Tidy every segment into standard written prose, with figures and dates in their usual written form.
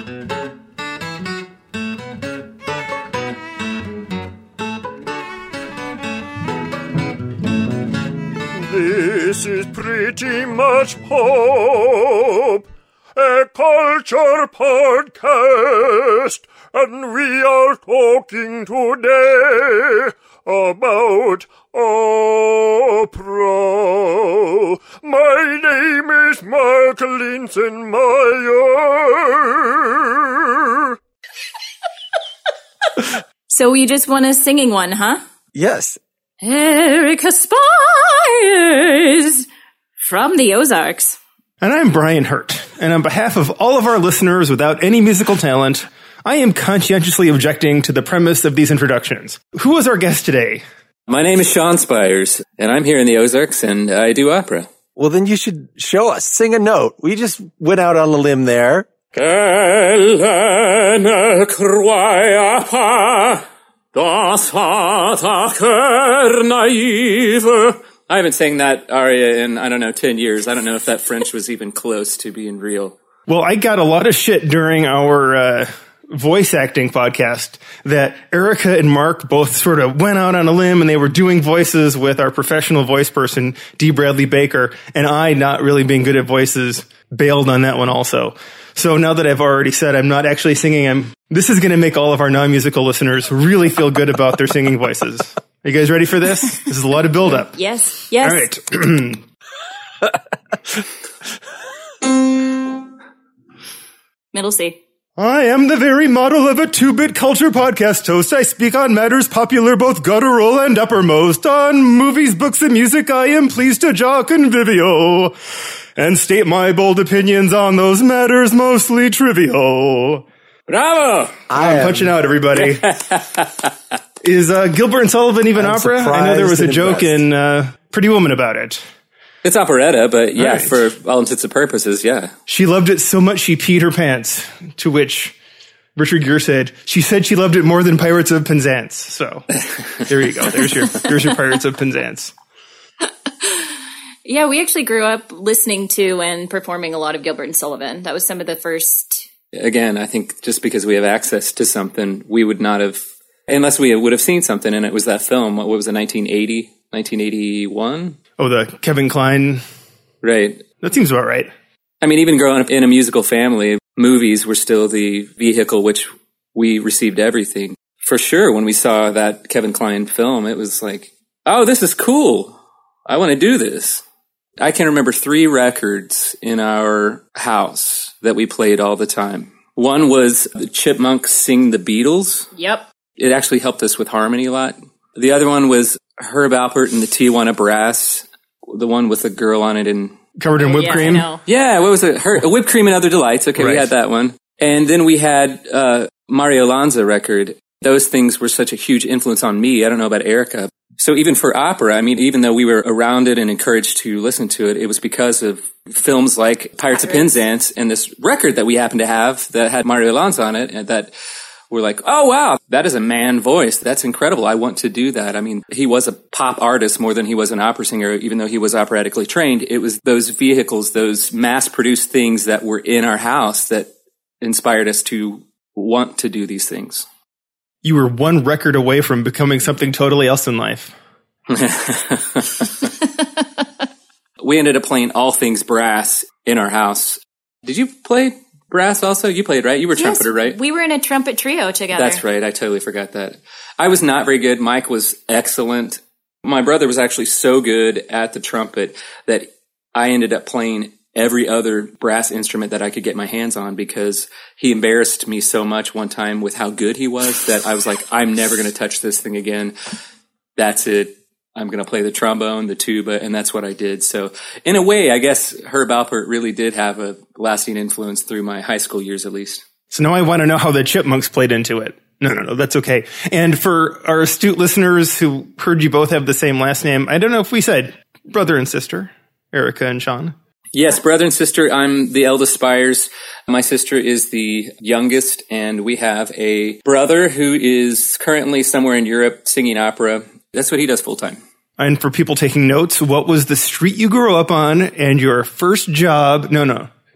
This is pretty much pop, a culture podcast, and we are talking today about opera. My name is Mark Linsenmeyer. So you just want a singing one, huh? Yes. Erica Spires from the Ozarks. And I'm Brian Hurt. And on behalf of all of our listeners without any musical talent, I am conscientiously objecting to the premise of these introductions. Who is our guest today? My name is Sean Spires, and I'm here in the Ozarks, and I do opera. Well, then you should show us. Sing a note. We just went out on a limb there. I haven't sang that aria in, 10 years. I don't know if that French was even close to being real. Well, I got a lot of shit during our voice acting podcast that Erica and Mark both sort of went out on a limb and they were doing voices with our professional voice person, D. Bradley Baker, and I, not really being good at voices, bailed on that one also. So now that I've already said I'm not actually singing, this is going to make all of our non-musical listeners really feel good about their singing voices. Are you guys ready for this? This is a lot of build-up. Yes. All right. Middle C. I am the very model of a 2-bit culture podcast host. I speak on matters popular, both guttural and uppermost. On movies, books, and music, I am pleased to jaw convivio and state my bold opinions on those matters, mostly trivial. Bravo! I'm punching out, everybody. Is Gilbert and Sullivan even opera? I know there was a joke in Pretty Woman about it. It's operetta, but yeah, right. For all intents and purposes, yeah. She loved it so much she peed her pants, to which Richard Gere said she loved it more than Pirates of Penzance. So there you go. There's your Pirates of Penzance. Yeah, we actually grew up listening to and performing a lot of Gilbert and Sullivan. That was some of the first. Again, I think just because we have access to something, we would not have, unless we would have seen something, and it was that film. What was it, 1980, 1981? Oh, the Kevin Kline. Right. That seems about right. I mean, even growing up in a musical family, movies were still the vehicle which we received everything. For sure, when we saw that Kevin Kline film, it was like, oh, this is cool. I want to do this. I can remember 3 records in our house that we played all the time. One was the Chipmunks Sing the Beatles. Yep. It actually helped us with harmony a lot. The other one was Herb Alpert and the Tijuana Brass, the one with the girl on it in... Covered in whipped cream? I know. Yeah, what was it? Whipped Cream and Other Delights. Okay, right. We had that one. And then we had Mario Lanza record. Those things were such a huge influence on me. I don't know about Erica. So even for opera, I mean, even though we were around it and encouraged to listen to it, it was because of films like Pirates of Penzance and this record that we happened to have that had Mario Lanza on it, and that we're like, oh, wow, that is a man voice. That's incredible. I want to do that. I mean, he was a pop artist more than he was an opera singer, even though he was operatically trained. It was those vehicles, those mass-produced things that were in our house that inspired us to want to do these things. You were one record away from becoming something totally else in life. We ended up playing all things brass in our house. Did you play brass also? You played, right? You were trumpeter, right? We were in a trumpet trio together. That's right. I totally forgot that. I was not very good. Mike was excellent. My brother was actually so good at the trumpet that I ended up playing every other brass instrument that I could get my hands on because he embarrassed me so much one time with how good he was that I was like, I'm never going to touch this thing again. That's it. I'm going to play the trombone, the tuba, and that's what I did. So in a way, I guess Herb Alpert really did have a lasting influence through my high school years, at least. So now I want to know how the Chipmunks played into it. No, that's okay. And for our astute listeners who heard you both have the same last name, I don't know if we said brother and sister, Erica and Sean. Yes, brother and sister. I'm the eldest Spires. My sister is the youngest, and we have a brother who is currently somewhere in Europe singing opera. That's what he does full time. And for people taking notes, what was the street you grew up on and your first job? No.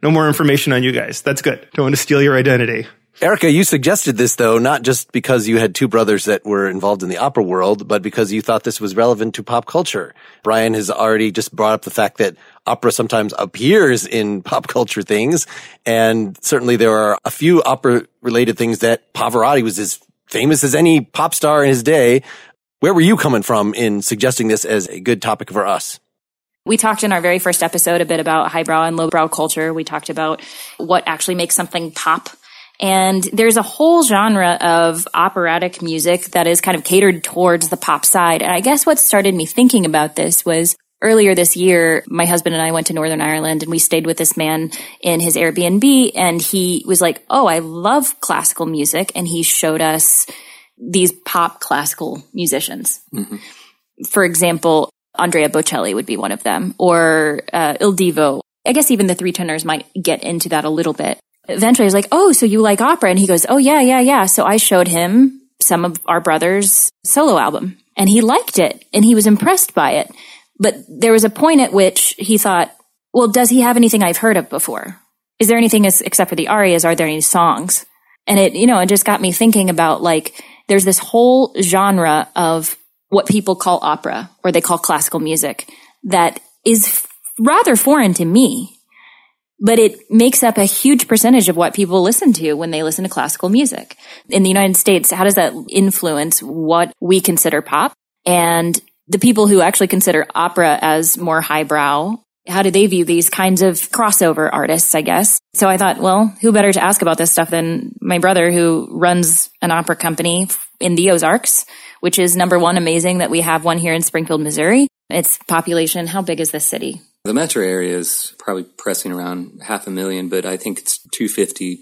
No more information on you guys. That's good. Don't want to steal your identity. Erica, you suggested this, though, not just because you had two brothers that were involved in the opera world, but because you thought this was relevant to pop culture. Brian has already just brought up the fact that opera sometimes appears in pop culture things, and certainly there are a few opera-related things that Pavarotti was as famous as any pop star in his day. Where were you coming from in suggesting this as a good topic for us? We talked in our very first episode a bit about highbrow and lowbrow culture. We talked about what actually makes something pop. And there's a whole genre of operatic music that is kind of catered towards the pop side. And I guess what started me thinking about this was earlier this year, my husband and I went to Northern Ireland and we stayed with this man in his Airbnb. And he was like, oh, I love classical music. And he showed us these pop classical musicians. Mm-hmm. For example, Andrea Bocelli would be one of them, or Il Divo. I guess even the Three Tenors might get into that a little bit. Eventually I was like, oh, so you like opera? And he goes, oh, yeah. So I showed him some of our brother's solo album and he liked it and he was impressed by it. But there was a point at which he thought, well, does he have anything I've heard of before? Is there anything except for the arias? Are there any songs? And it just got me thinking about like, there's this whole genre of what people call opera or they call classical music that is rather foreign to me. But it makes up a huge percentage of what people listen to when they listen to classical music. In the United States, how does that influence what we consider pop? And the people who actually consider opera as more highbrow, how do they view these kinds of crossover artists, I guess? So I thought, well, who better to ask about this stuff than my brother who runs an opera company in the Ozarks, which is number one, amazing that we have one here in Springfield, Missouri. Its population, how big is this city? The metro area is probably pressing around 500,000, but I think it's 250,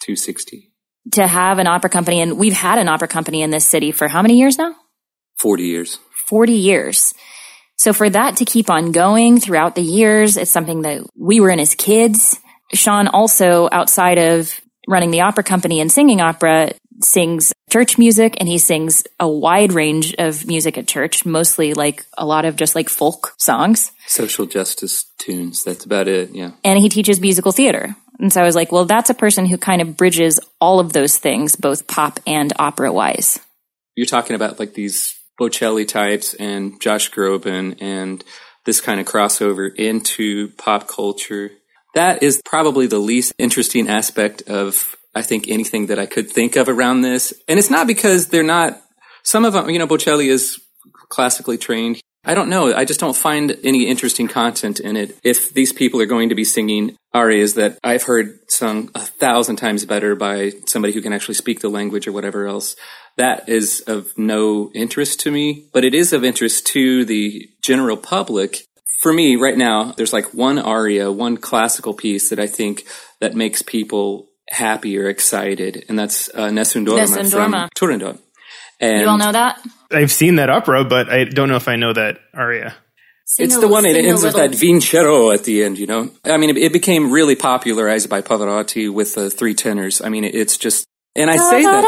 260. To have an opera company, and we've had an opera company in this city for how many years now? 40 years. 40 years. So for that to keep on going throughout the years, it's something that we were in as kids. Sean also, outside of running the opera company and singing opera, sings church music, and he sings a wide range of music at church, mostly like a lot of just like folk songs. Social justice tunes. That's about it, yeah. And he teaches musical theater. And so I was like, well, that's a person who kind of bridges all of those things, both pop and opera-wise. You're talking about like these Bocelli types and Josh Groban and this kind of crossover into pop culture. That is probably the least interesting aspect of, I think, anything that I could think of around this. And it's not because they're not, some of them, Bocelli is classically trained. I don't know. I just don't find any interesting content in it. If these people are going to be singing arias that I've heard sung 1,000 times better by somebody who can actually speak the language or whatever else, that is of no interest to me. But it is of interest to the general public. For me, right now, there's like one aria, one classical piece that I think that makes people happy or excited, and that's Nessun Dorma from Turandot. And you all know that? I've seen that opera, but I don't know if I know that aria. It's the one that ends with that vincero at the end, I mean, it became really popularized by Pavarotti with the Three Tenors. I mean, it's just, and I say that.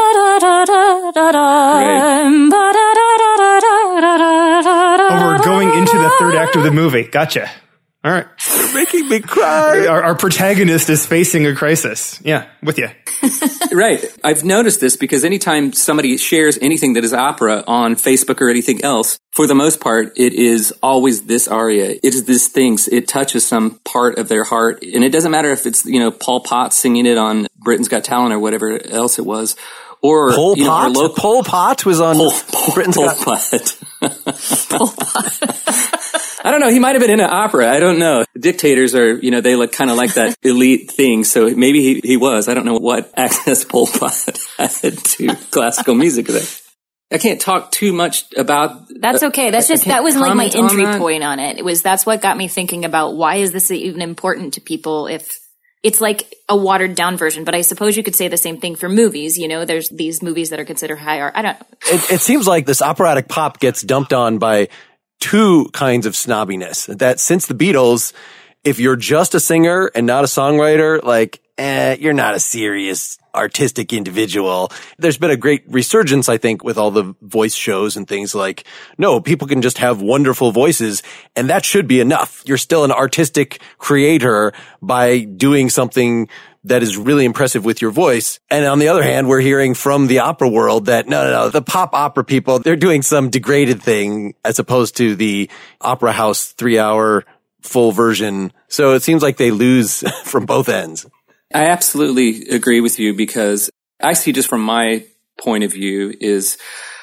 Oh, we're going into the third act of the movie. Gotcha. All right. You're making me cry. Our protagonist is facing a crisis. Yeah, with you. Right. I've noticed this because anytime somebody shares anything that is opera on Facebook or anything else, for the most part, it is always this aria. It is this thing. It touches some part of their heart. And it doesn't matter if it's, Paul Potts singing it on Britain's Got Talent or whatever else it was. Or, Pol Pot? Pol Pot was on Britain's Got Talent. Pol Pot. I don't know. He might have been in an opera. I don't know. Dictators are, they look kind of like that elite thing. So maybe he was. I don't know what access Pol Pot had to classical music there. I can't talk too much about. That's okay. That's just, that was like my entry point on it. That's what got me thinking about why is this even important to people if it's like a watered down version, but I suppose you could say the same thing for movies. There's these movies that are considered high art. I don't know. It seems like this operatic pop gets dumped on by two kinds of snobbiness. That since the Beatles, if you're just a singer and not a songwriter, like, you're not a serious artistic individual. There's been a great resurgence, I think, with all the voice shows and things like, no, people can just have wonderful voices and that should be enough. You're still an artistic creator by doing something that is really impressive with your voice. And on the other hand, we're hearing from the opera world that no, the pop opera people, they're doing some degraded thing as opposed to the opera house 3-hour full version. So it seems like they lose from both ends. I absolutely agree with you, because I see, just from my point of view, is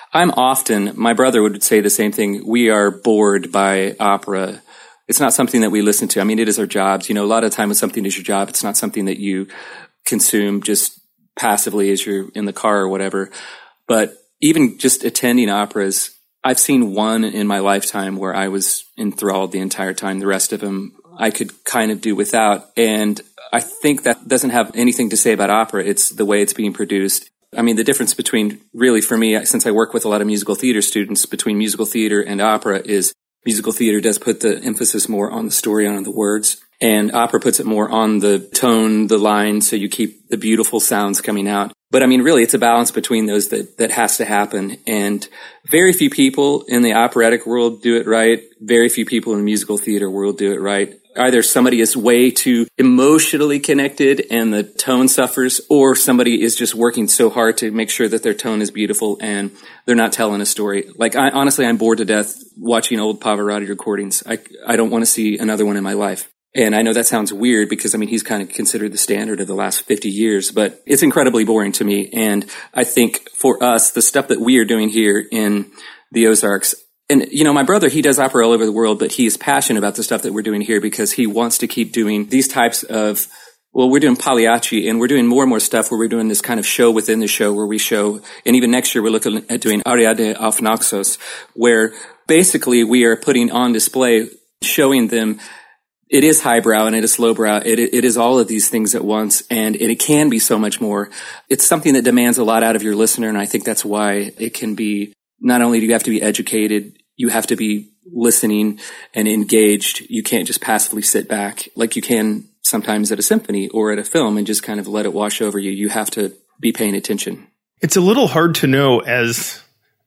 my brother would say the same thing. We are bored by opera. It's not something that we listen to. I mean, it is our jobs. You know, a lot of the time when something is your job, it's not something that you consume just passively as you're in the car or whatever. But even just attending operas, I've seen one in my lifetime where I was enthralled the entire time. The rest of them I could kind of do without. And I think that doesn't have anything to say about opera. It's the way it's being produced. I mean, the difference between, really for me, since I work with a lot of musical theater students, between musical theater and opera is musical theater does put the emphasis more on the story, on the words, and opera puts it more on the tone, the line, so you keep the beautiful sounds coming out. But I mean, really, it's a balance between those that has to happen. And very few people in the operatic world do it right. Very few people in the musical theater world do it right. Either somebody is way too emotionally connected and the tone suffers, or somebody is just working so hard to make sure that their tone is beautiful and they're not telling a story. Like, honestly, I'm bored to death watching old Pavarotti recordings. I don't want to see another one in my life. And I know that sounds weird because, I mean, he's kind of considered the standard of the last 50 years, but it's incredibly boring to me. And I think for us, the stuff that we are doing here in the Ozarks, and, you know, my brother, he does opera all over the world, but he is passionate about the stuff that we're doing here because he wants to keep doing these types of, well, we're doing Pagliacci, and we're doing more and more stuff where we're doing this kind of show within the show where we show, and even next year we're looking at doing Ariadne auf Naxos, where basically we are putting on display, showing them it is highbrow and it is lowbrow. It is all of these things at once, and it can be so much more. It's something that demands a lot out of your listener, and I think that's why it can be, not only do you have to be educated, you have to be listening and engaged. You can't just passively sit back like you can sometimes at a symphony or at a film and just kind of let it wash over you. You have to be paying attention. It's a little hard to know as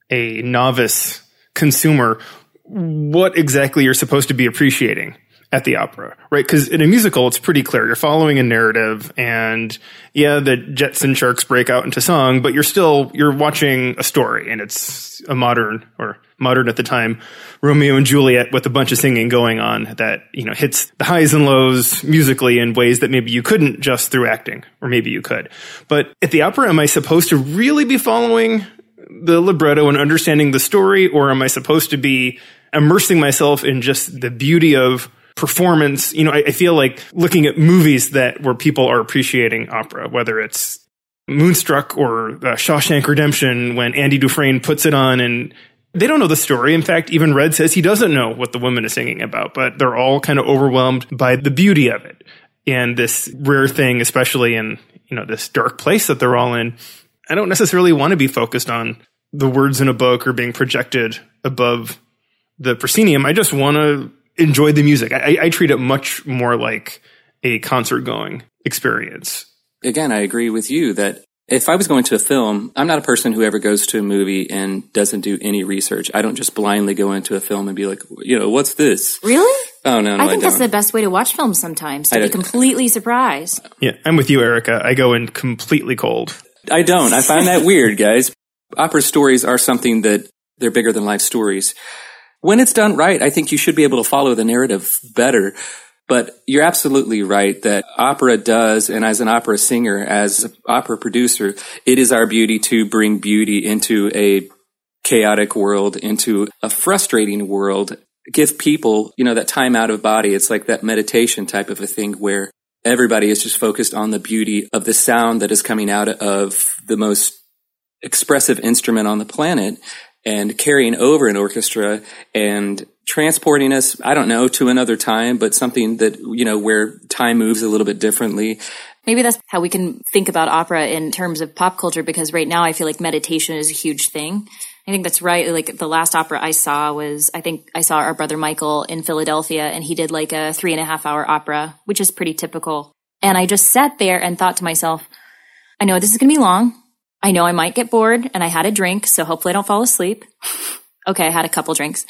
a novice consumer what exactly you're supposed to be appreciating at the opera, right? Because in a musical, it's pretty clear. You're following a narrative, and yeah, the jets and sharks break out into song, but you're watching a story, and it's a modern at the time, Romeo and Juliet with a bunch of singing going on that, you know, hits the highs and lows musically in ways that maybe you couldn't just through acting, or maybe you could. But at the opera, am I supposed to really be following the libretto and understanding the story, or am I supposed to be immersing myself in just the beauty of performance? You know, I feel like looking at movies where people are appreciating opera, whether it's Moonstruck or Shawshank Redemption, when Andy Dufresne puts it on and they don't know the story. In fact, even Red says he doesn't know what the woman is singing about, but they're all kind of overwhelmed by the beauty of it. And this rare thing, especially in, you know, this dark place that they're all in, I don't necessarily want to be focused on the words in a book or being projected above the proscenium. I just want to enjoy the music. I treat it much more like a concert-going experience. Again, I agree with you that if I was going to a film, I'm not a person who ever goes to a movie and doesn't do any research. I don't just blindly go into a film and be like, you know, what's this? Really? Oh, no, I think that's the best way to watch films sometimes, to be completely surprised. Yeah, I'm with you, Erica. I go in completely cold. I don't. I find that weird, guys. Opera stories are something that they're bigger than life stories. When it's done right, I think you should be able to follow the narrative better. But you're absolutely right that opera does, and as an opera singer, as an opera producer, it is our beauty to bring beauty into a chaotic world, into a frustrating world, give people, you know, that time out of body. It's like that meditation type of a thing where everybody is just focused on the beauty of the sound that is coming out of the most expressive instrument on the planet and carrying over an orchestra and transporting us, I don't know, to another time, but something that, you know, where time moves a little bit differently. Maybe that's how we can think about opera in terms of pop culture, because right now I feel like meditation is a huge thing. I think that's right. Like the last opera I saw was, I think I saw our brother Michael in Philadelphia, and he did like a 3.5 hour opera, which is pretty typical. And I just sat there and thought to myself, I know this is going to be long. I know I might get bored, and I had a drink, so hopefully I don't fall asleep. Okay, I had a couple drinks.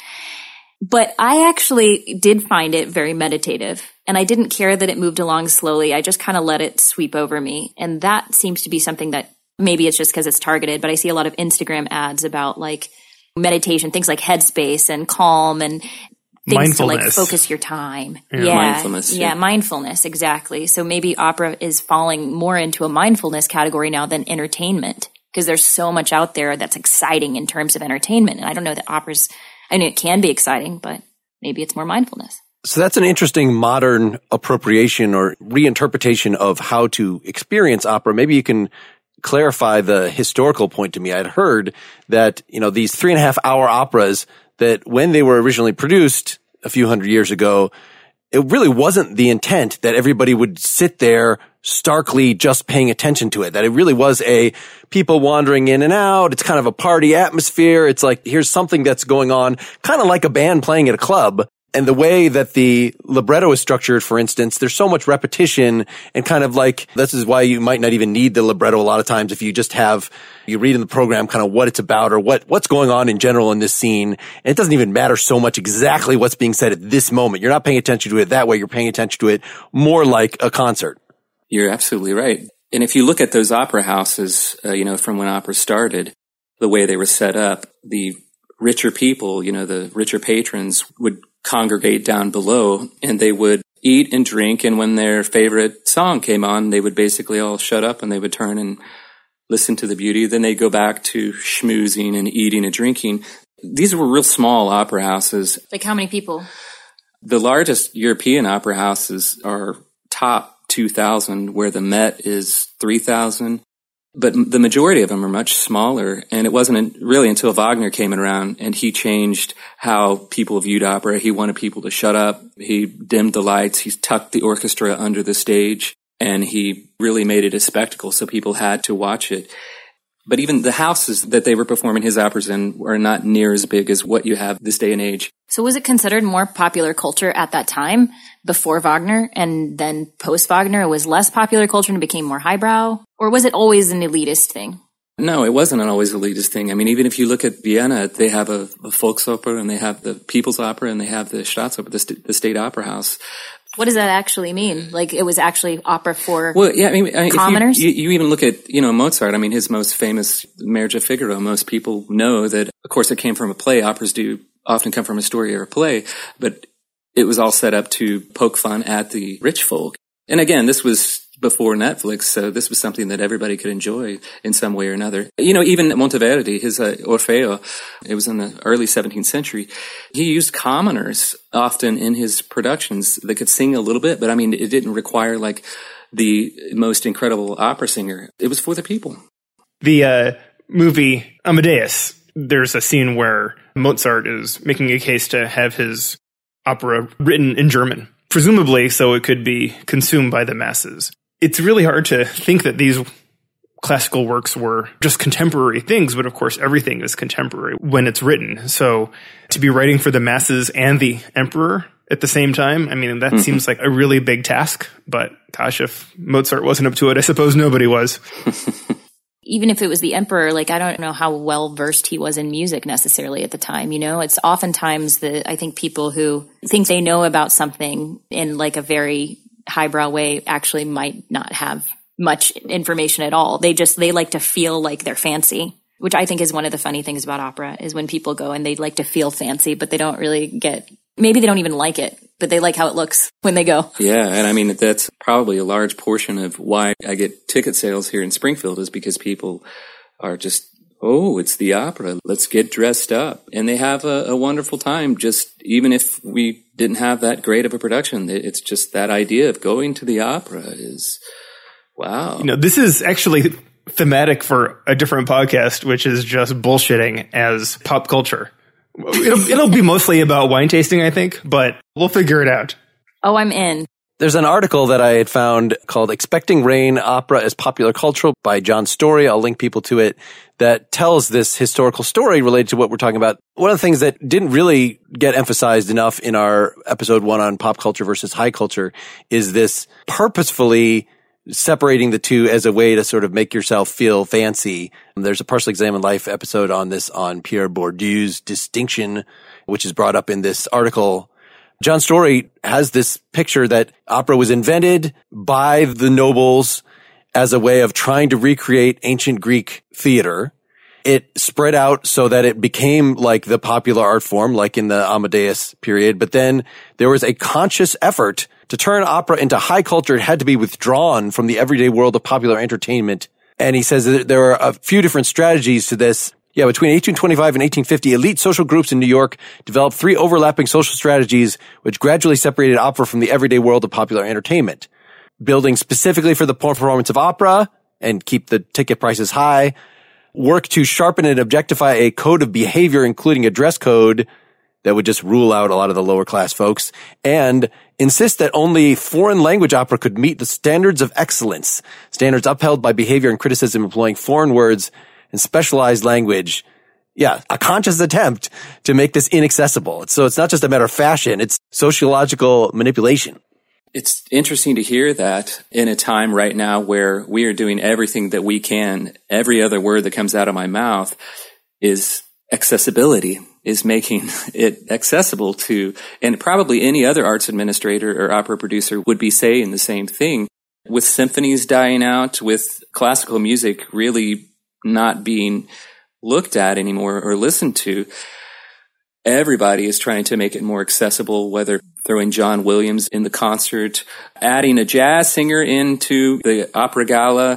But I actually did find it very meditative, and I didn't care that it moved along slowly. I just kind of let it sweep over me. And that seems to be something that maybe it's just because it's targeted, but I see a lot of Instagram ads about like meditation, things like Headspace and Calm and things to like focus your time. Yeah. Mindfulness. Yeah, mindfulness, exactly. So maybe opera is falling more into a mindfulness category now than entertainment, because there's so much out there that's exciting in terms of entertainment. And I don't know that opera's, I mean, it can be exciting, but maybe it's more mindfulness. So that's an interesting modern appropriation or reinterpretation of how to experience opera. Maybe you can clarify the historical point to me. I'd heard that, these 3.5 hour operas, that when they were originally produced a few hundred years ago, it really wasn't the intent that everybody would sit there starkly just paying attention to it, that it really was people wandering in and out. It's kind of a party atmosphere. It's like, here's something that's going on, kind of like a band playing at a club. And the way that the libretto is structured, for instance, there's so much repetition, and kind of like, this is why you might not even need the libretto a lot of times if you just you read in the program kind of what it's about or what's going on in general in this scene. And it doesn't even matter so much exactly what's being said at this moment. You're not paying attention to it that way. You're paying attention to it more like a concert. You're absolutely right. And if you look at those opera houses, from when opera started, the way they were set up, the richer people, the richer patrons would congregate down below, and they would eat and drink, and when their favorite song came on, they would basically all shut up and they would turn and listen to the beauty. Then they'd go back to schmoozing and eating and drinking. These were real small opera houses. Like how many people? The largest European opera houses are top 2,000, where the Met is 3,000. But the majority of them are much smaller, and it wasn't really until Wagner came around and he changed how people viewed opera. He wanted people to shut up. He dimmed the lights. He tucked the orchestra under the stage, and he really made it a spectacle, so people had to watch it. But even the houses that they were performing his operas in were not near as big as what you have this day and age. So was it considered more popular culture at that time, before Wagner, and then post-Wagner it was less popular culture and it became more highbrow? Or was it always an elitist thing? No, it wasn't an always elitist thing. I mean, even if you look at Vienna, they have a Volksopera, and they have the People's Opera, and they have the Staatsoper, the State Opera House. What does that actually mean? Like, it was actually opera for commoners? If you even look at, Mozart, I mean, his most famous Marriage of Figaro, most people know that, of course, it came from a play. Operas do often come from a story or a play, but it was all set up to poke fun at the rich folk. And again, this was before Netflix, so this was something that everybody could enjoy in some way or another. Even Monteverdi, his Orfeo, it was in the early 17th century. He used commoners often in his productions that could sing a little bit, but I mean, it didn't require like the most incredible opera singer. It was for the people. The movie Amadeus, there's a scene where Mozart is making a case to have his opera written in German, presumably so it could be consumed by the masses. It's really hard to think that these classical works were just contemporary things, but of course everything is contemporary when it's written. So to be writing for the masses and the emperor at the same time, I mean, that seems like a really big task, but gosh, if Mozart wasn't up to it, I suppose nobody was. Even if it was the emperor, like, I don't know how well versed he was in music necessarily at the time, It's oftentimes I think people who think they know about something in like a very highbrow way actually might not have much information at all. They like to feel like they're fancy, which I think is one of the funny things about opera, is when people go and they like to feel fancy, but they don't really maybe they don't even like it, but they like how it looks when they go. Yeah. And I mean, that's probably a large portion of why I get ticket sales here in Springfield, is because people are just, oh, it's the opera. Let's get dressed up. And they have a wonderful time, just even if we didn't have that great of a production. It's just that idea of going to the opera is, wow. This is actually thematic for a different podcast, which is just bullshitting as pop culture. It'll be mostly about wine tasting, I think, but we'll figure it out. Oh, I'm in. There's an article that I had found called Expecting Rain, Opera as Popular Culture by John Story. I'll link people to it, that tells this historical story related to what we're talking about. One of the things that didn't really get emphasized enough in our episode 1 on pop culture versus high culture is this purposefully separating the two as a way to sort of make yourself feel fancy. There's a Partially Examined Life episode on this on Pierre Bourdieu's distinction, which is brought up in this article. John Story has this picture that opera was invented by the nobles as a way of trying to recreate ancient Greek theater. It spread out so that it became like the popular art form, like in the Amadeus period. But then there was a conscious effort to turn opera into high culture. It had to be withdrawn from the everyday world of popular entertainment. And he says that there are a few different strategies to this. Yeah, between 1825 and 1850, elite social groups in New York developed 3 overlapping social strategies which gradually separated opera from the everyday world of popular entertainment. Building specifically for the performance of opera and keep the ticket prices high. Work to sharpen and objectify a code of behavior, including a dress code that would just rule out a lot of the lower class folks. And insist that only foreign language opera could meet the standards of excellence, standards upheld by behavior and criticism employing foreign words and specialized language. Yeah, a conscious attempt to make this inaccessible. So it's not just a matter of fashion, it's sociological manipulation. It's interesting to hear that in a time right now where we are doing everything that we can. Every other word that comes out of my mouth is accessibility, is making it accessible to, and probably any other arts administrator or opera producer would be saying the same thing. With symphonies dying out, with classical music really not being looked at anymore or listened to, everybody is trying to make it more accessible, whether throwing John Williams in the concert, adding a jazz singer into the opera gala.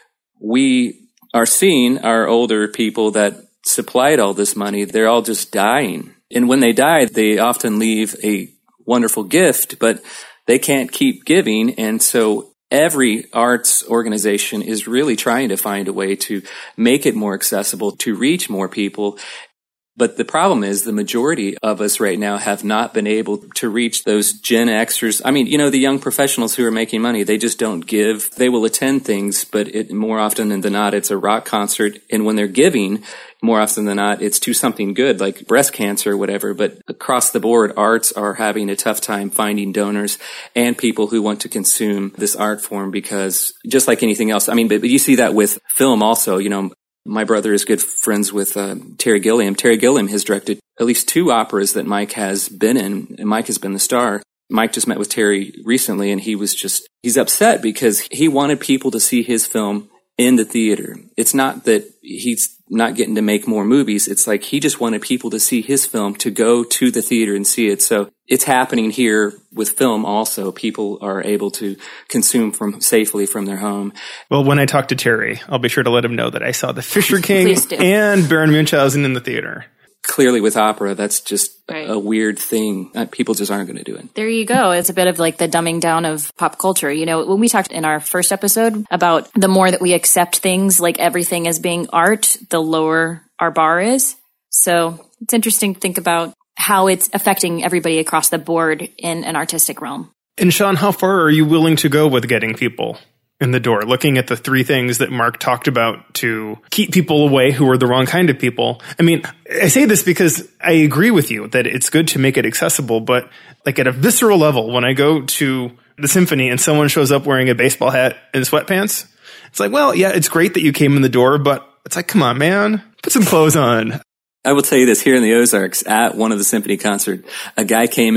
We are seeing our older people that supplied all this money, they're all just dying. And when they die, they often leave a wonderful gift, but they can't keep giving. And so every arts organization is really trying to find a way to make it more accessible, to reach more people. But the problem is the majority of us right now have not been able to reach those Gen Xers. I mean, you know, the young professionals who are making money, they just don't give. They will attend things, but more often than not, it's a rock concert. And when they're giving, more often than not, it's to something good, like breast cancer or whatever. But across the board, arts are having a tough time finding donors and people who want to consume this art form, because just like anything else, I mean, but you see that with film also, you know. My brother is good friends with Terry Gilliam. Terry Gilliam has directed at least 2 operas that Mike has been in, and Mike has been the star. Mike just met with Terry recently, and he's upset because he wanted people to see his film in the theater. It's not that he's not getting to make more movies. It's like he just wanted people to see his film, to go to the theater and see it. So it's happening here with film also. People are able to consume safely from their home. Well, when I talk to Terry, I'll be sure to let him know that I saw The Fisher King and Baron Munchausen in the theater. Clearly with opera, that's just a weird thing. People just aren't going to do it. There you go. It's a bit of like the dumbing down of pop culture. You know, when we talked in our first episode about the more that we accept things like everything as being art, the lower our bar is. So it's interesting to think about how it's affecting everybody across the board in an artistic realm. And Sean, how far are you willing to go with getting people in the door, looking at the 3 things that Mark talked about to keep people away who are the wrong kind of people? I mean, I say this because I agree with you that it's good to make it accessible, but like at a visceral level, when I go to the symphony and someone shows up wearing a baseball hat and sweatpants, it's like, well, yeah, it's great that you came in the door, but it's like, come on, man, put some clothes on. I will tell you this, here in the Ozarks, at one of the symphony concerts, a guy came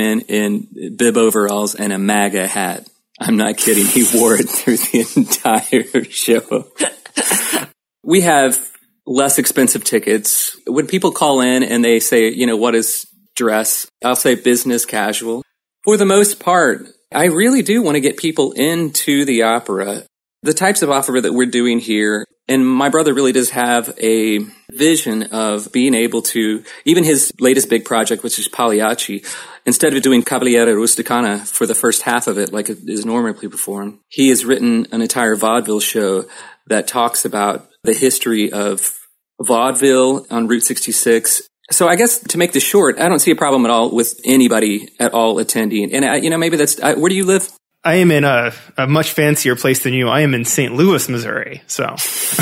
in bib overalls and a MAGA hat. I'm not kidding. He wore it through the entire show. We have less expensive tickets. When people call in and they say, you know, what is dress? I'll say business casual. For the most part, I really do want to get people into the opera. The types of opera that we're doing here, and my brother really does have a vision of being able to, even his latest big project, which is Pagliacci, instead of doing Cavaliere Rusticana for the first half of it, like it is normally performed, he has written an entire vaudeville show that talks about the history of vaudeville on Route 66. So I guess to make this short, I don't see a problem at all with anybody at all attending. And, you know, maybe that's, where do you live? I am in a much fancier place than you. I am in St. Louis, Missouri. So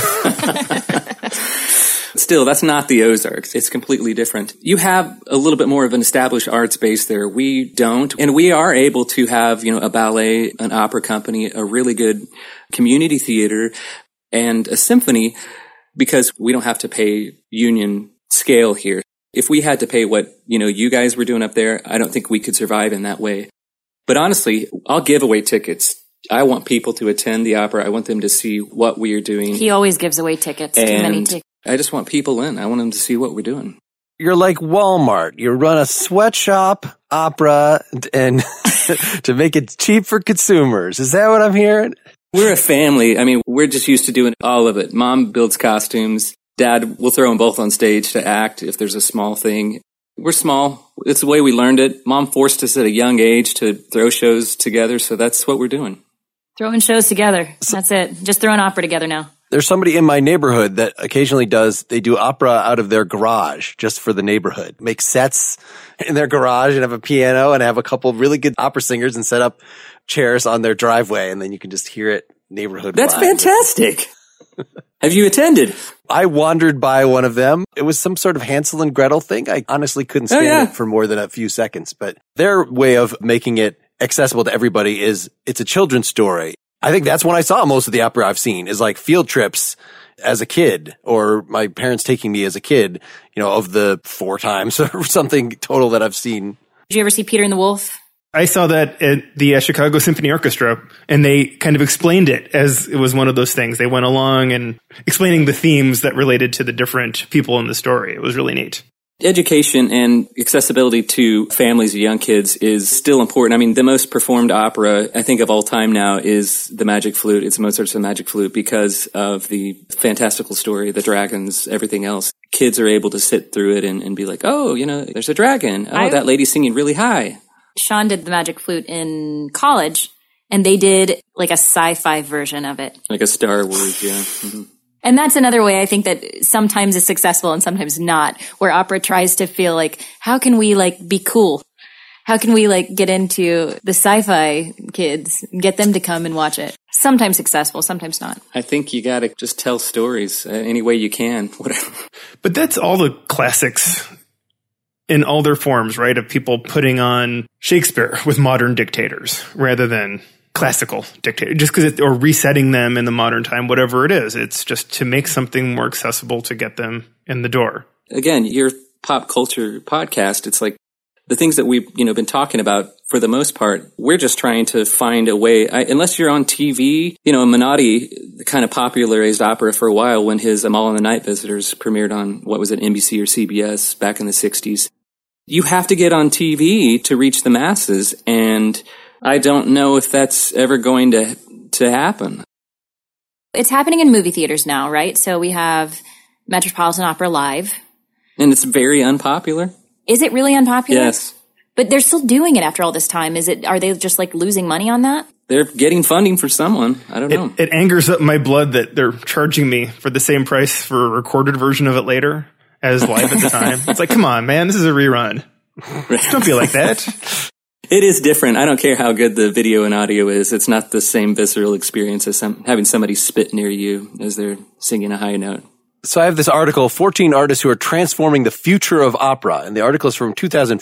still, that's not the Ozarks. It's completely different. You have a little bit more of an established arts base there. We don't. And we are able to have, a ballet, an opera company, a really good community theater, and a symphony because we don't have to pay union scale here. If we had to pay what, you guys were doing up there, I don't think we could survive in that way. But honestly, I'll give away tickets. I want people to attend the opera. I want them to see what we are doing. He always gives away tickets. Too many tickets. I just want people in. I want them to see what we're doing. You're like Walmart. You run a sweatshop opera and to make it cheap for consumers. Is that what I'm hearing? We're a family. I mean, we're just used to doing all of it. Mom builds costumes. Dad will throw them both on stage to act if there's a small thing. We're small. It's the way we learned it. Mom forced us at a young age to throw shows together, so that's what we're doing. Throwing shows together. That's it. Just throwing opera together now. There's somebody in my neighborhood that occasionally they do opera out of their garage just for the neighborhood. Make sets in their garage and have a piano and have a couple of really good opera singers and set up chairs on their driveway, and then you can just hear it neighborhood. That's fantastic. Have you attended? I wandered by one of them. It was some sort of Hansel and Gretel thing. I honestly couldn't stand it for more than a few seconds, but their way of making it accessible to everybody is it's a children's story. I think that's when I saw most of the opera I've seen is like field trips as a kid or my parents taking me as a kid, of the 4 times or something total that I've seen. Did you ever see Peter and the Wolf? I saw that at the Chicago Symphony Orchestra, and they kind of explained it as it was one of those things. They went along and explaining the themes that related to the different people in the story. It was really neat. Education and accessibility to families of young kids is still important. I mean, the most performed opera, I think, of all time now is The Magic Flute. It's Mozart's The Magic Flute because of the fantastical story, the dragons, everything else. Kids are able to sit through it and be like, oh, there's a dragon. Oh, that lady's singing really high. Sean did The Magic Flute in college, and they did like a sci-fi version of it. Like a Star Wars, yeah. Mm-hmm. And that's another way I think that sometimes it's successful and sometimes not, where opera tries to feel like, how can we be cool? How can we get into the sci-fi kids and get them to come and watch it? Sometimes successful, sometimes not. I think you gotta just tell stories any way you can, whatever. But that's all the classics in all their forms, right? Of people putting on Shakespeare with modern dictators rather than classical dictators, just because or resetting them in the modern time, whatever it is. It's just to make something more accessible to get them in the door. Again, your pop culture podcast, it's like the things that we've been talking about for the most part, we're just trying to find a way, unless you're on TV, Menotti kind of popularized opera for a while when his Amal and the Night Visitors premiered on, what was it, NBC or CBS back in the 60s. You have to get on TV to reach the masses, and I don't know if that's ever going to happen. It's happening in movie theaters now, right? So we have Metropolitan Opera Live. And it's very unpopular. Is it really unpopular? Yes. But they're still doing it after all this time. Are they just losing money on that? They're getting funding for someone. I don't know. It angers up my blood that they're charging me for the same price for a recorded version of it later as live at the time. It's like, come on, man, this is a rerun. Don't be like that. It is different. I don't care how good the video and audio is. It's not the same visceral experience as having somebody spit near you as they're singing a high note. So I have this article, 14 artists who are transforming the future of opera. And the article is from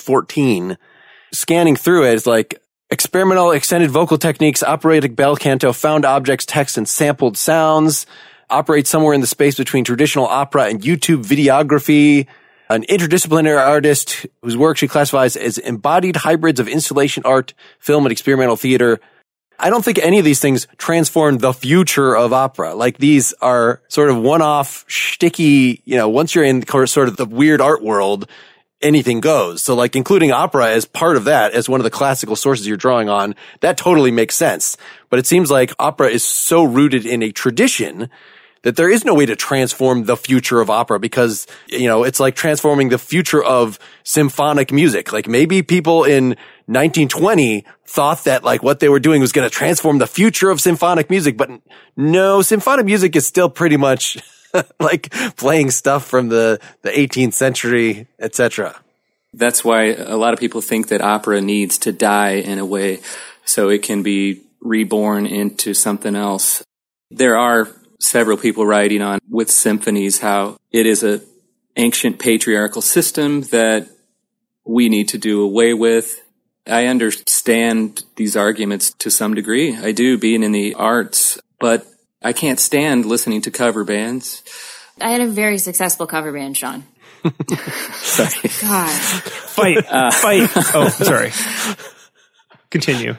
2014. Scanning through it, it's like experimental extended vocal techniques, operatic bel canto, found objects, text, and sampled sounds, operate somewhere in the space between traditional opera and YouTube videography. An interdisciplinary artist whose work she classifies as embodied hybrids of installation art, film, and experimental theater. I don't think any of these things transform the future of opera. These are sort of one-off, shticky, once you're in sort of the weird art world, anything goes. So including opera as part of that, as one of the classical sources you're drawing on, that totally makes sense. But it seems like opera is so rooted in a tradition that there is no way to transform the future of opera because, it's like transforming the future of symphonic music. Maybe people in 1920 thought that what they were doing was going to transform the future of symphonic music. But no, symphonic music is still pretty much playing stuff from the 18th century, etc. That's why a lot of people think that opera needs to die in a way so it can be reborn into something else. There are several people writing on with symphonies how it is a ancient patriarchal system that we need to do away with. I understand these arguments to some degree. I do, being in the arts, but I can't stand listening to cover bands. I had a very successful cover band, Sean. Sorry. God. Fight. Oh, sorry. Continue.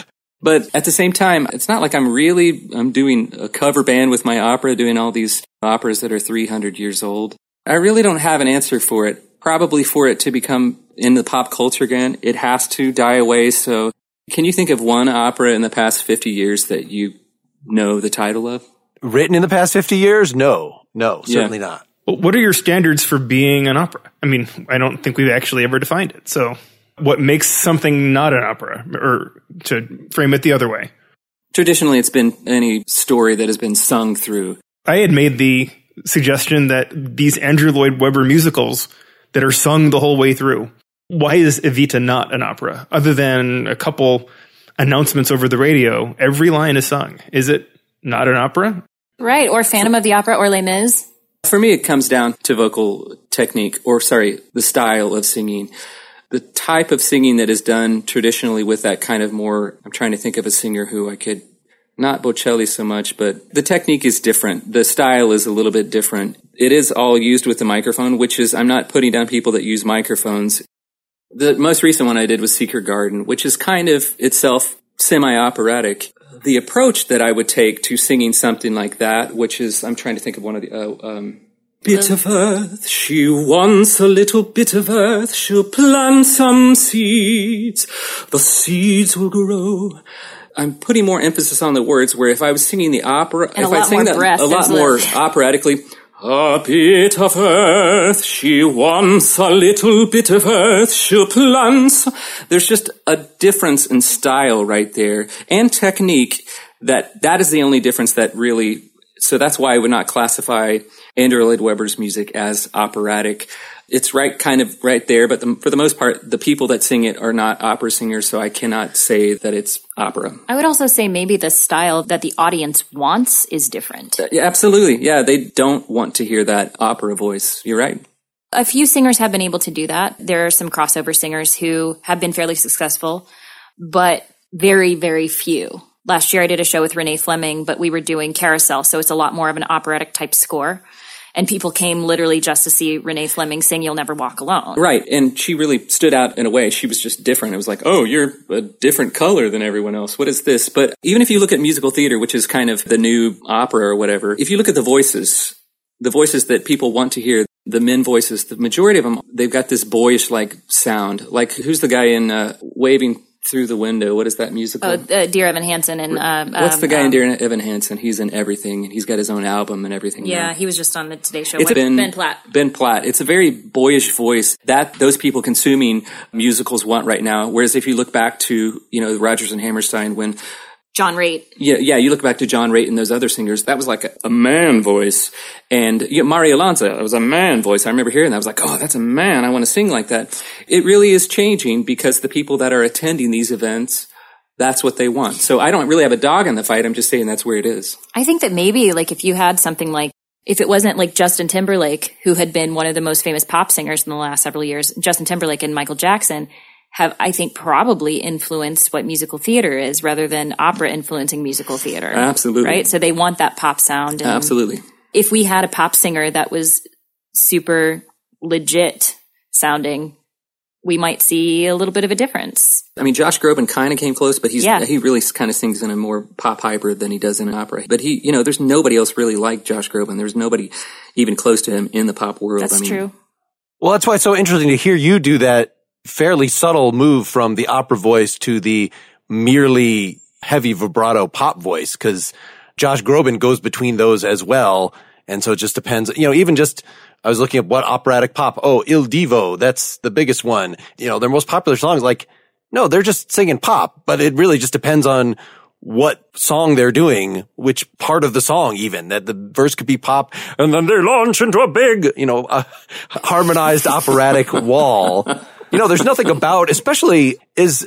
But at the same time, it's not like I'm doing a cover band with my opera, doing all these operas that are 300 years old. I really don't have an answer for it. Probably for it to become in the pop culture again, it has to die away. So can you think of one opera in the past 50 years that you know the title of? Written in the past 50 years? No, certainly not. What are your standards for being an opera? I mean, I don't think we've actually ever defined it. So what makes something not an opera, or to frame it the other way? Traditionally, it's been any story that has been sung through. I had made the suggestion that these Andrew Lloyd Webber musicals that are sung the whole way through, why is Evita not an opera? Other than a couple announcements over the radio, every line is sung. Is it not an opera? Right, or Phantom of the Opera, or Les Mis. For me, it comes down to vocal technique, the style of singing. The type of singing that is done traditionally with that kind of more, I'm trying to think of a singer who I could, not Bocelli so much, but the technique is different. The style is a little bit different. It is all used with the microphone, which is, I'm not putting down people that use microphones. The most recent one I did was Secret Garden, which is kind of itself semi-operatic. The approach that I would take to singing something like that, which is, I'm trying to think of one of the, bit of earth, she wants a little bit of earth, she'll plant some seeds, the seeds will grow. I'm putting more emphasis on the words, where if I was singing the opera, and if I sang that a lot more operatically, a bit of earth, she wants a little bit of earth, she'll plant. There's just a difference in style right there, and technique, that is the only difference that really, so that's why I would not classify Andrew Lloyd Webber's music as operatic. It's kind of right there, but for the most part, the people that sing it are not opera singers, so I cannot say that it's opera. I would also say maybe the style that the audience wants is different. Yeah, absolutely. Yeah, they don't want to hear that opera voice. You're right. A few singers have been able to do that. There are some crossover singers who have been fairly successful, but very, very few. Last year I did a show with Renee Fleming, but we were doing Carousel, so it's a lot more of an operatic type score. And people came literally just to see Renee Fleming sing You'll Never Walk Alone. Right. And she really stood out in a way. She was just different. It was like, oh, you're a different color than everyone else. What is this? But even if you look at musical theater, which is kind of the new opera or whatever, if you look at the voices that people want to hear, the men voices, the majority of them, they've got this boyish like sound. Like, who's the guy in Waving Through the Window? What is that musical? Dear Evan Hansen. And what's the guy in Dear Evan Hansen? He's in everything, and he's got his own album and everything. Yeah, now. He was just on the Today Show. It's Ben Platt. Ben Platt. It's a very boyish voice that those people consuming musicals want right now. Whereas if you look back to, Rodgers and Hammerstein, when John Raitt. Yeah, you look back to John Raitt and those other singers, that was like a man voice. And Mario Lanza, it was a man voice. I remember hearing that. I was like, oh, that's a man. I want to sing like that. It really is changing because the people that are attending these events, that's what they want. So I don't really have a dog in the fight. I'm just saying that's where it is. I think that maybe if you had something like, if it wasn't like Justin Timberlake, who had been one of the most famous pop singers in the last several years, Justin Timberlake and Michael Jackson have, I think, probably influenced what musical theater is rather than opera influencing musical theater. Absolutely. Right? So they want that pop sound. And absolutely. If we had a pop singer that was super legit sounding, we might see a little bit of a difference. I mean, Josh Groban kind of came close, but he really kind of sings in a more pop hybrid than he does in an opera. But there's nobody else really like Josh Groban. There's nobody even close to him in the pop world. That's true. Well, that's why it's so interesting to hear you do that fairly subtle move from the opera voice to the merely heavy vibrato pop voice, because Josh Groban goes between those as well. And so it just depends, even just, I was looking at what operatic pop, Il Divo, that's the biggest one. Their most popular songs, no, they're just singing pop, but it really just depends on what song they're doing, which part of the song even, that the verse could be pop, and then they launch into a big, harmonized operatic wall. There's nothing about, especially is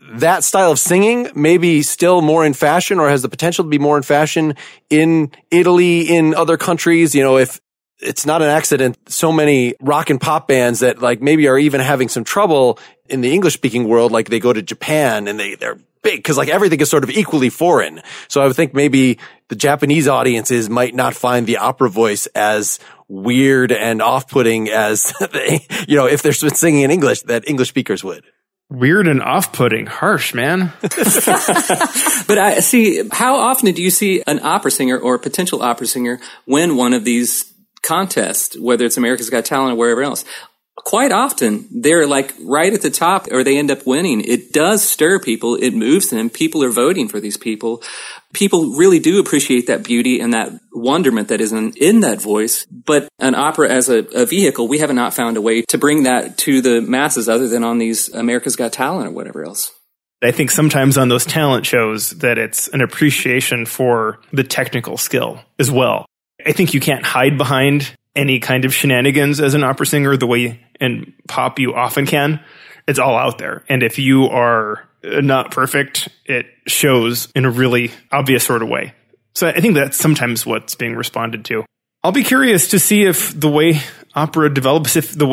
that style of singing maybe still more in fashion, or has the potential to be more in fashion in Italy, in other countries. If it's not an accident, so many rock and pop bands that like maybe are even having some trouble in the English speaking world, like they go to Japan and they're big because like everything is sort of equally foreign. So I would think maybe the Japanese audiences might not find the opera voice as weird and off-putting as they, if they're singing in English, that English speakers would. Weird and off-putting. Harsh, man. But I see, how often do you see an opera singer or a potential opera singer win one of these contests, whether it's America's Got Talent or wherever else? Quite often, they're like right at the top, or they end up winning. It does stir people. It moves them. People are voting for these people. People really do appreciate that beauty and that wonderment that is in that voice. But an opera as a vehicle, we have not found a way to bring that to the masses other than on these America's Got Talent or whatever else. I think sometimes on those talent shows that it's an appreciation for the technical skill as well. I think you can't hide behind any kind of shenanigans as an opera singer the way in pop you often can. It's all out there. And if you are not perfect, it shows in a really obvious sort of way. So I think that's sometimes what's being responded to. I'll be curious to see if the way opera develops,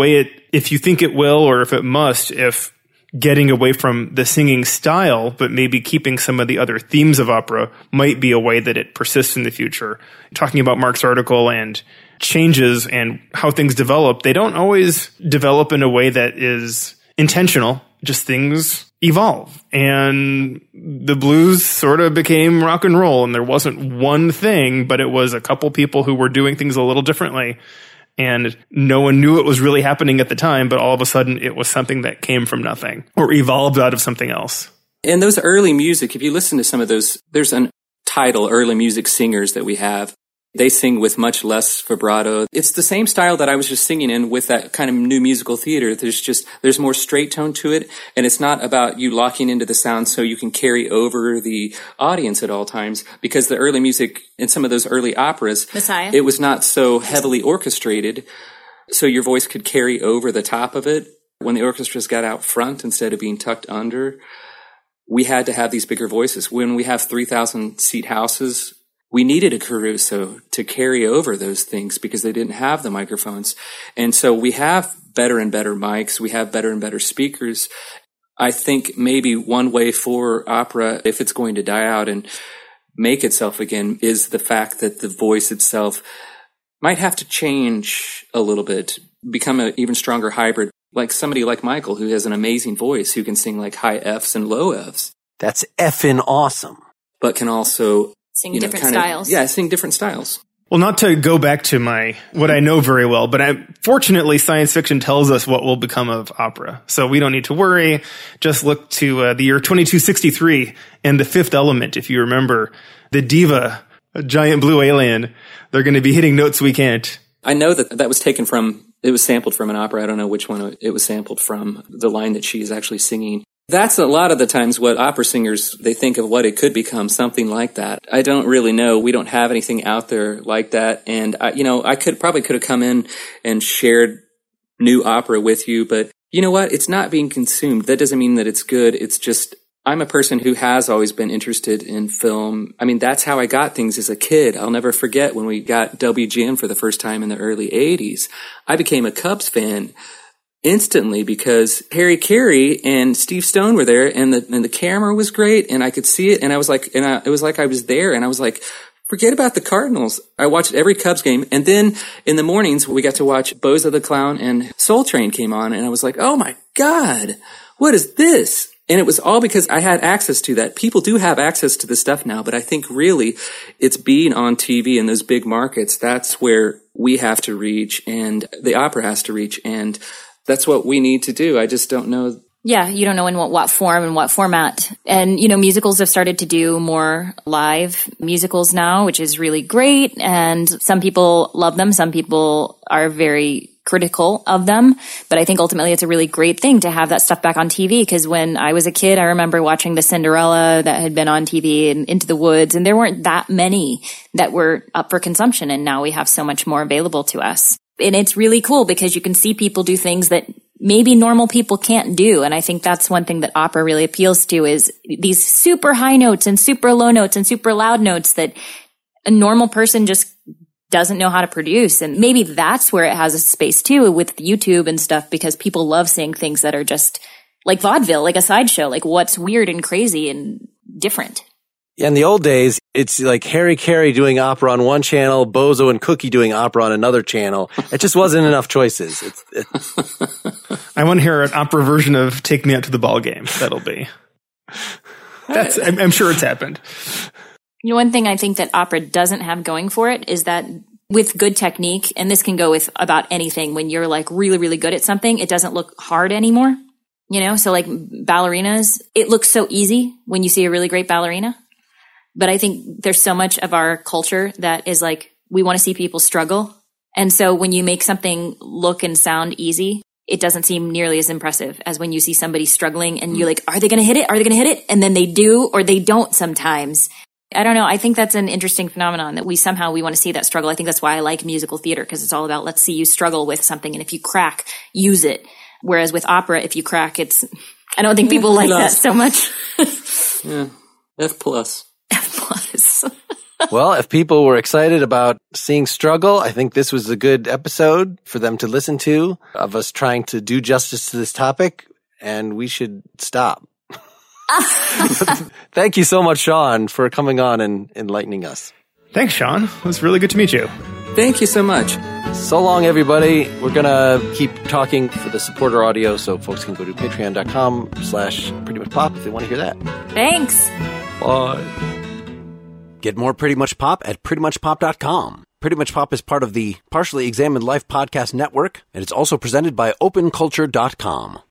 if you think it will or if it must, if getting away from the singing style, but maybe keeping some of the other themes of opera might be a way that it persists in the future. Talking about Mark's article and changes and how things develop, they don't always develop in a way that is intentional. Just things evolve. And the blues sort of became rock and roll, and there wasn't one thing, but it was a couple people who were doing things a little differently. And no one knew it was really happening at the time, but all of a sudden it was something that came from nothing or evolved out of something else. And those early music, if you listen to some of those, there's an title, early music singers that we have. They sing with much less vibrato. It's the same style that I was just singing in with that kind of new musical theater. There's more straight tone to it. And it's not about you locking into the sound so you can carry over the audience at all times, because the early music in some of those early operas, Messiah, it was not so heavily orchestrated. So your voice could carry over the top of it. When the orchestras got out front instead of being tucked under, we had to have these bigger voices. When we have 3,000 seat houses, we needed a Caruso to carry over those things because they didn't have the microphones. And so we have better and better mics. We have better and better speakers. I think maybe one way for opera, if it's going to die out and make itself again, is the fact that the voice itself might have to change a little bit, become an even stronger hybrid, like somebody like Michael, who has an amazing voice, who can sing like high Fs and low Fs. That's effing awesome. But can also sing different styles. Sing different styles. Well, not to go back to what I know very well, but fortunately science fiction tells us what will become of opera. So we don't need to worry. Just look to the year 2263 and The Fifth Element. If you remember the diva, a giant blue alien, they're going to be hitting notes we can't. I know that was taken from, it was sampled from an opera. I don't know which one it was sampled from, the line that she is actually singing. That's a lot of the times what opera singers, they think of what it could become, something like that. I don't really know. We don't have anything out there like that. And I could have come in and shared new opera with you, but you know what? It's not being consumed. That doesn't mean that it's good. It's just, I'm a person who has always been interested in film. I mean, that's how I got things as a kid. I'll never forget when we got WGN for the first time in the early 80s. I became a Cubs fan instantly because Harry Carey and Steve Stone were there, and the camera was great, and I could see it, and I was like, it was like I was there, and I was like, forget about the Cardinals. I watched every Cubs game, and then in the mornings we got to watch Bozo the Clown, and Soul Train came on, and I was like, oh my God, what is this? And it was all because I had access to that. People do have access to this stuff now, but I think really it's being on TV in those big markets. That's where we have to reach, and the opera has to reach, and that's what we need to do. I just don't know. Yeah, you don't know in what form and what format. And, musicals have started to do more live musicals now, which is really great. And some people love them. Some people are very critical of them. But I think ultimately it's a really great thing to have that stuff back on TV. Because when I was a kid, I remember watching the Cinderella that had been on TV and Into the Woods. And there weren't that many that were up for consumption. And now we have so much more available to us. And it's really cool because you can see people do things that maybe normal people can't do. And I think that's one thing that opera really appeals to is these super high notes and super low notes and super loud notes that a normal person just doesn't know how to produce. And maybe that's where it has a space too with YouTube and stuff, because people love seeing things that are just like vaudeville, like a sideshow, like what's weird and crazy and different. Yeah, in the old days, it's like Harry Carey doing opera on one channel, Bozo and Cookie doing opera on another channel. It just wasn't enough choices. I want to hear an opera version of Take Me Out to the Ball Game. That'll be. I'm sure it's happened. You know, one thing I think that opera doesn't have going for it is that with good technique, and this can go with about anything, when you're like really, really good at something, it doesn't look hard anymore. You know, so like ballerinas, it looks so easy when you see a really great ballerina. But I think there's so much of our culture that is like, we want to see people struggle. And so when you make something look and sound easy, it doesn't seem nearly as impressive as when you see somebody struggling and you're like, are they going to hit it? Are they going to hit it? And then they do, or they don't sometimes. I don't know. I think that's an interesting phenomenon that we want to see that struggle. I think that's why I like musical theater, because it's all about, let's see you struggle with something. And if you crack, use it. Whereas with opera, if you crack, I don't think people like that so much. Yeah. F plus. Well, if people were excited about seeing struggle, I think this was a good episode for them to listen to, of us trying to do justice to this topic, and we should stop. Thank you so much, Sean, for coming on and enlightening us. Thanks, Sean. It was really good to meet you. Thank you so much. So long, everybody. We're going to keep talking for the supporter audio, so folks can go to patreon.com/prettymuchpop if they want to hear that. Thanks. Bye. Get more Pretty Much Pop at prettymuchpop.com. Pretty Much Pop is part of the Partially Examined Life podcast network, and it's also presented by openculture.com.